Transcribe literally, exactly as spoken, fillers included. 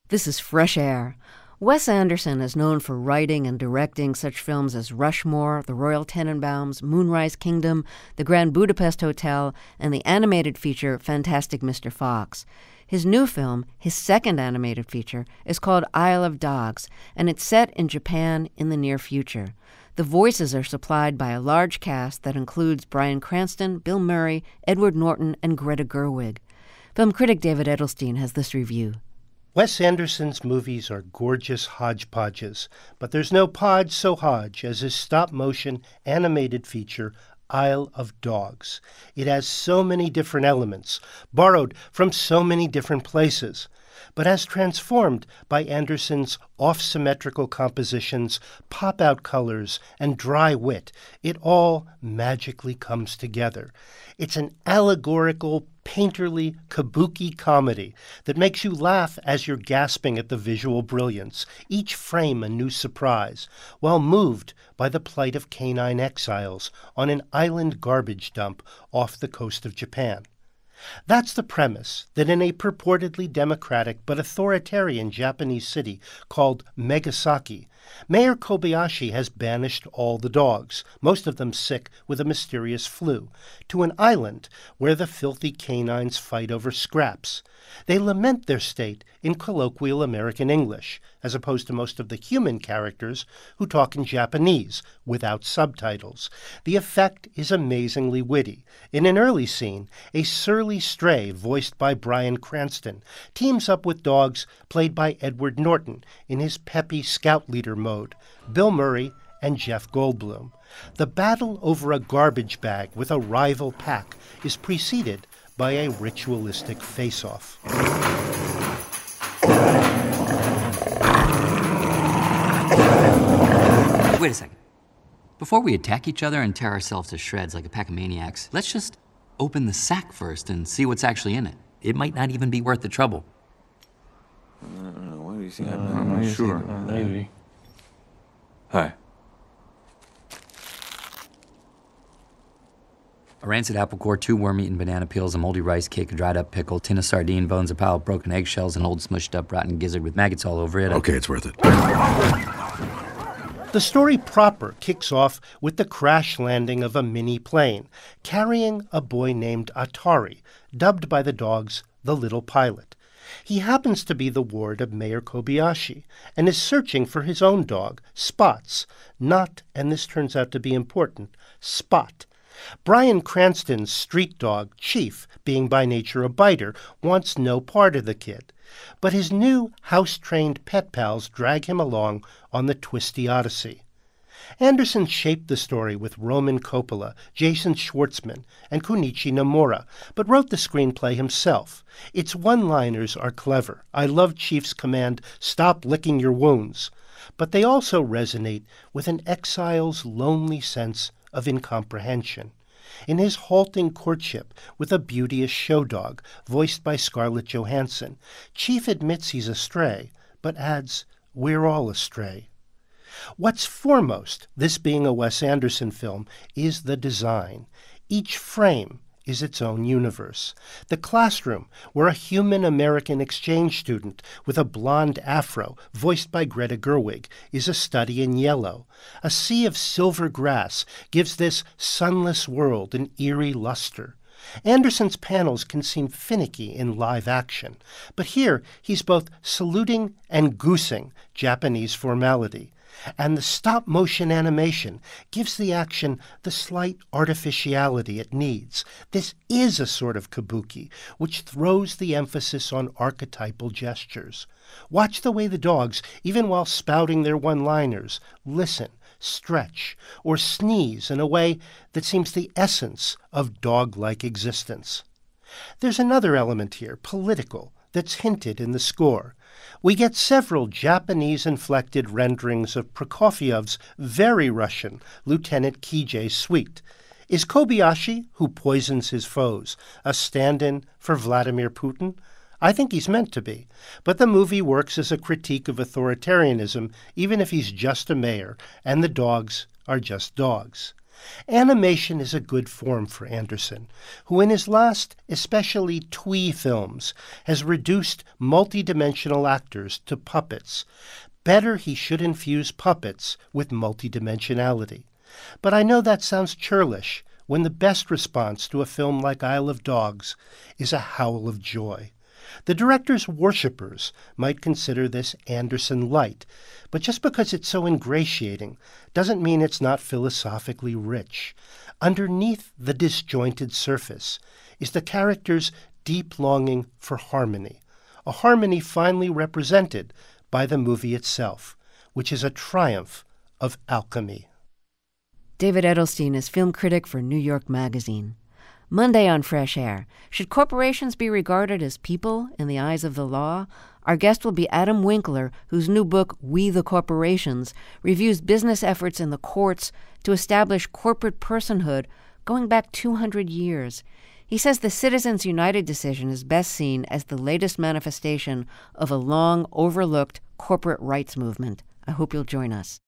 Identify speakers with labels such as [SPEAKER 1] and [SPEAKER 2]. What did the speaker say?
[SPEAKER 1] This is Fresh Air. Wes Anderson is known for writing and directing such films as Rushmore, The Royal Tenenbaums, Moonrise Kingdom, The Grand Budapest Hotel, and the animated feature Fantastic Mister Fox. His new film, his second animated feature, is called Isle of Dogs, and it's set in Japan in the near future. The voices are supplied by a large cast that includes Bryan Cranston, Bill Murray, Edward Norton, and Greta Gerwig. Film critic David Edelstein has this review.
[SPEAKER 2] Wes Anderson's movies are gorgeous hodgepodges, but there's no podge so hodge as his stop-motion animated feature, Isle of Dogs. It has so many different elements, borrowed from so many different places, but as transformed by Anderson's off-symmetrical compositions, pop-out colors, and dry wit, it all magically comes together. It's an allegorical, painterly, kabuki comedy that makes you laugh as you're gasping at the visual brilliance, each frame a new surprise, while moved by the plight of canine exiles on an island garbage dump off the coast of Japan. That's the premise, that in a purportedly democratic but authoritarian Japanese city called Megasaki, Mayor Kobayashi has banished all the dogs, most of them sick with a mysterious flu, to an island where the filthy canines fight over scraps. They lament their state in colloquial American English, as opposed to most of the human characters who talk in Japanese without subtitles. The effect is amazingly witty. In an early scene, a surly stray voiced by Bryan Cranston teams up with dogs played by Edward Norton in his peppy scout leader mode, Bill Murray and Jeff Goldblum. The battle over a garbage bag with a rival pack is preceded by a ritualistic face-off.
[SPEAKER 3] Wait a second. Before we attack each other and tear ourselves to shreds like a pack of maniacs, let's just open the sack first and see what's actually in it. It might not even be worth the trouble.
[SPEAKER 4] I don't know. What do you think? I'm, I'm not sure. Maybe. Hi.
[SPEAKER 3] A rancid apple core, two worm-eaten banana peels, a moldy rice cake, a dried-up pickle, tin of sardine bones, a pile of broken eggshells, an old smushed-up rotten gizzard with maggots all over it.
[SPEAKER 5] Okay, it's worth it.
[SPEAKER 2] The story proper kicks off with the crash landing of a mini plane carrying a boy named Atari, dubbed by the dogs the Little Pilot. He happens to be the ward of Mayor Kobayashi and is searching for his own dog, Spots, not, and this turns out to be important, Spot. Bryan Cranston's street dog, Chief, being by nature a biter, wants no part of the kid. But his new house-trained pet pals drag him along on the twisty odyssey. Anderson shaped the story with Roman Coppola, Jason Schwartzman, and Kunichi Nomura, but wrote the screenplay himself. Its one-liners are clever. I love Chief's command, "Stop licking your wounds." But they also resonate with an exile's lonely sense of incomprehension. In his halting courtship with a beauteous show dog, voiced by Scarlett Johansson, Chief admits he's astray, but adds, "We're all astray." What's foremost, this being a Wes Anderson film, is the design. Each frame is its own universe. The classroom, where a human American exchange student with a blonde afro, voiced by Greta Gerwig, is a study in yellow. A sea of silver grass gives this sunless world an eerie luster. Anderson's panels can seem finicky in live action, but here he's both saluting and goosing Japanese formality. And the stop-motion animation gives the action the slight artificiality it needs. This is a sort of kabuki, which throws the emphasis on archetypal gestures. Watch the way the dogs, even while spouting their one-liners, listen, stretch, or sneeze in a way that seems the essence of dog-like existence. There's another element here, political, that's hinted in the score. We get several Japanese-inflected renderings of Prokofiev's very Russian Lieutenant Kijay's suite. Is Kobayashi, who poisons his foes, a stand-in for Vladimir Putin? I think he's meant to be, but the movie works as a critique of authoritarianism, even if he's just a mayor, and the dogs are just dogs. Animation is a good form for Anderson, who in his last, especially twee films, has reduced multidimensional actors to puppets. Better he should infuse puppets with multidimensionality. But I know that sounds churlish when the best response to a film like Isle of Dogs is a howl of joy. The director's worshippers might consider this Anderson light, but just because it's so ingratiating doesn't mean it's not philosophically rich. Underneath the disjointed surface is the character's deep longing for harmony, a harmony finally represented by the movie itself, which is a triumph of alchemy.
[SPEAKER 1] David Edelstein is film critic for New York Magazine. Monday on Fresh Air, should corporations be regarded as people in the eyes of the law? Our guest will be Adam Winkler, whose new book, We the Corporations, reviews business efforts in the courts to establish corporate personhood going back two hundred years. He says the Citizens United decision is best seen as the latest manifestation of a long overlooked corporate rights movement. I hope you'll join us.